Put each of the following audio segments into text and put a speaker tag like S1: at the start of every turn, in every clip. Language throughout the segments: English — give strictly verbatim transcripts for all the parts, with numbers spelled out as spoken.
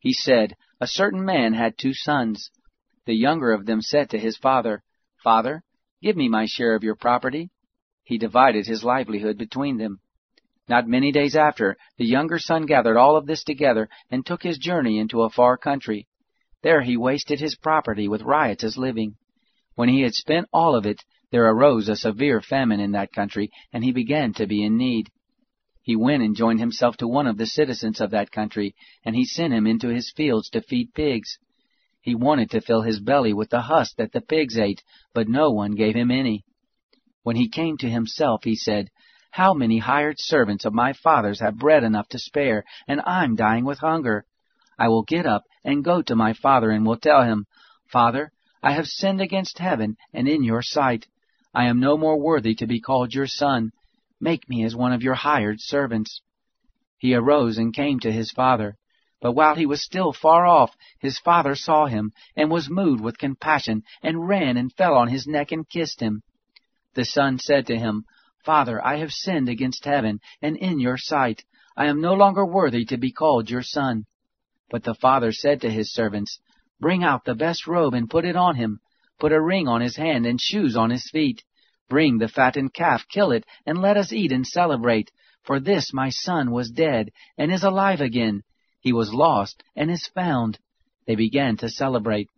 S1: He said, "A certain man had two sons. The younger of them said to his father, 'Father, give me my share of your property.' He divided his livelihood between them. Not many days after, the younger son gathered all of this together and took his journey into a far country. There he wasted his property with riotous living. When he had spent all of it, there arose a severe famine in that country, and he began to be in need. He went and joined himself to one of the citizens of that country, and he sent him into his fields to feed pigs. He wanted to fill his belly with the husk that the pigs ate, but no one gave him any. When he came to himself, he said, 'How many hired servants of my father's have bread enough to spare, and I'm dying with hunger? I will get up and go to my father and will tell him, Father, I have sinned against heaven and in your sight. I am no more worthy to be called your son. Make me as one of your hired servants.' He arose and came to his father. But while he was still far off, his father saw him, and was moved with compassion, and ran and fell on his neck and kissed him. The son said to him, 'Father, I have sinned against heaven and in your sight. I am no longer worthy to be called your son.' But the father said to his servants, 'Bring out the best robe and put it on him. Put a ring on his hand and shoes on his feet. Bring the fattened calf, kill it, and let us eat and celebrate. For this my son was dead, and is alive again. He was lost, and is found.' They began to celebrate.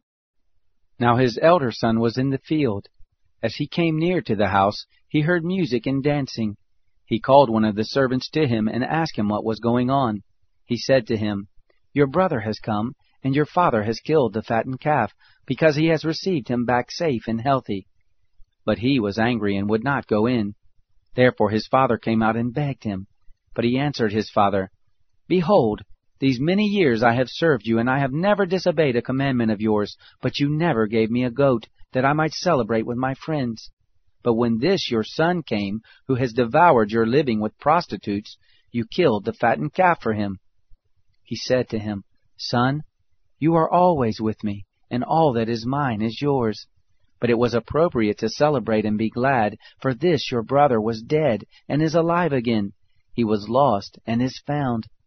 S1: Now his elder son was in the field. As he came near to the house, he heard music and dancing. He called one of the servants to him and asked him what was going on. He said to him, 'Your brother has come, and your father has killed the fattened calf, because he has received him back safe and healthy.' But he was angry and would not go in. Therefore his father came out and begged him. But he answered his father, 'Behold, these many years I have served you, and I have never disobeyed a commandment of yours, but you never gave me a goat, that I might celebrate with my friends. But when this your son came, who has devoured your living with prostitutes, you killed the fattened calf for him.' He said to him, 'Son, you are always with me, and all that is mine is yours. But it was appropriate to celebrate and be glad, for this your brother was dead, and is alive again. He was lost, and is found.'